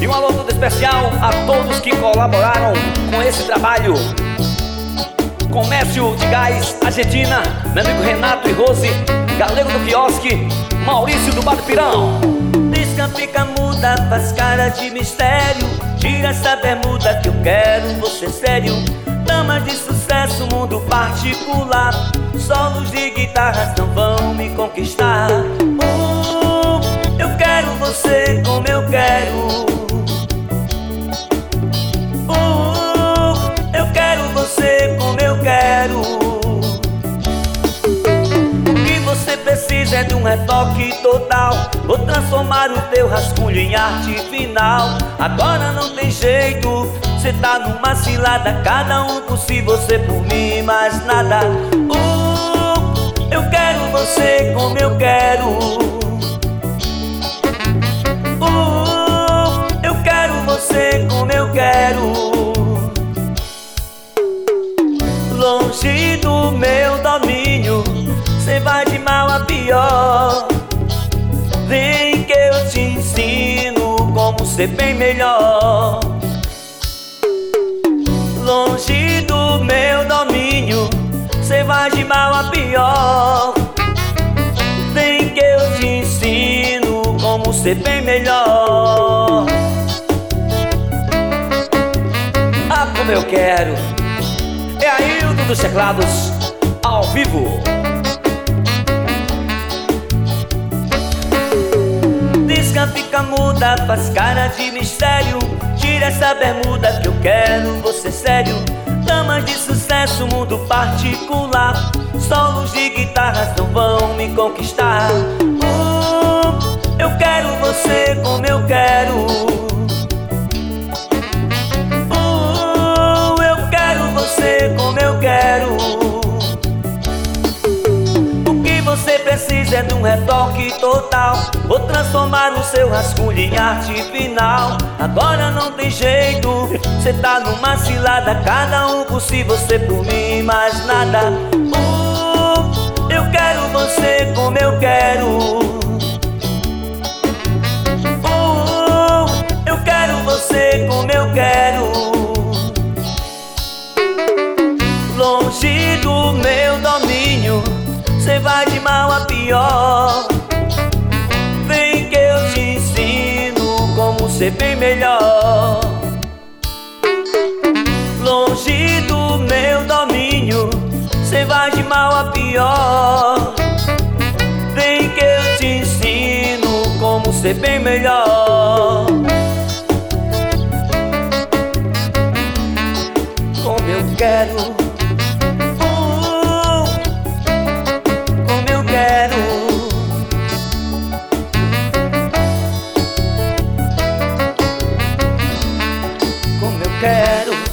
E um alô todo especial a todos que colaboraram com esse trabalho. Comércio de Gás Argentina, meu amigo Renato e Rose, Galego do Quiosque, Maurício do Bar do Pirão. Pisca, fica muda, faz cara de mistério. Tira essa bermuda que eu quero você sério. Damas de sucesso, mundo particular. Solos de guitarras não vão me conquistar. Eu quero você como eu quero. Eu quero você como eu quero. O que você precisa é de um retoque total. Vou transformar o teu rascunho em arte final. Agora não tem jeito, cê tá numa cilada. Cada um por si, você por mim, mais nada. Eu quero você como eu quero. Eu quero você como eu quero. Longe do meu domínio, cê vai de mal a pior. Vem que eu te ensino como ser bem melhor. Longe do meu domínio, cê vai de mal a pior. Vem que eu te ensino como ser bem melhor. Ah, como eu quero. É Ailton dos Teclados, ao vivo. Disca, fica muda, faz cara de mistério. Tira essa bermuda que eu quero você sério. Damas de sucesso, mundo particular. Solos de guitarras não vão me conquistar. Eu quero você como eu quero. Eu quero você como eu quero. O que você precisa é de um retoque total. Vou transformar o seu rascunho em arte final. Agora não tem jeito, cê tá numa cilada. Cada um por si, você por mim, mais nada. Eu quero você como eu quero. Eu quero você como eu quero. Longe do meu domínio, cê vai de mal a pior. Vem que eu te ensino como ser bem melhor. Longe do meu domínio, cê vai de mal a pior. Vem que eu te ensino como ser bem melhor. Como eu quero. Como eu quero. Como eu quero.